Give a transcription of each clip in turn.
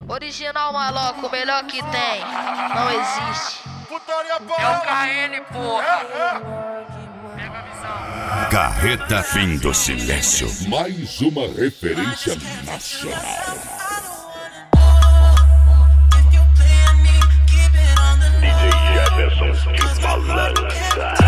Original maloco, o melhor que tem. Não existe. É o KN, porra. Pega a visão. Carreta Fim do Silêncio. Mais uma referência nacional. DJ Jefferson de Malança.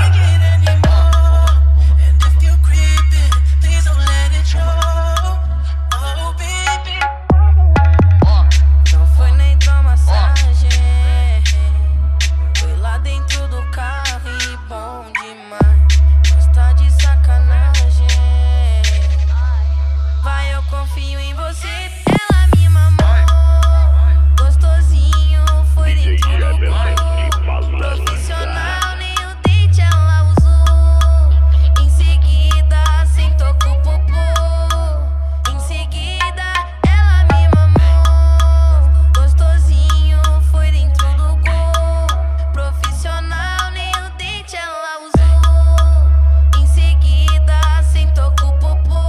Confio em você, ela me mamou. Gostosinho, foi dentro do gol. Profissional, nem o dente ela usou. Em seguida, sentou com o popô. Em seguida, ela me mamou. Gostosinho, foi dentro do gol. Profissional, nem o dente ela usou. Em seguida, sentou com o popô.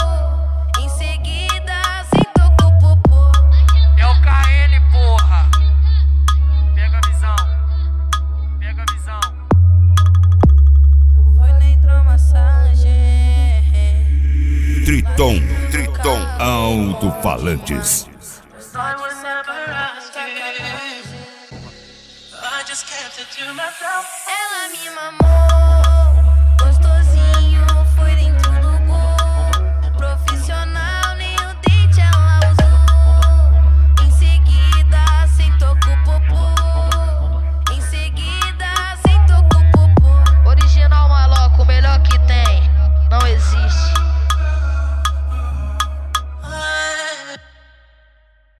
É o KN, porra. Pega a visão. Pega a visão. Não foi nem hidromassagem. Triton Alto-Falantes. Ela me mamou.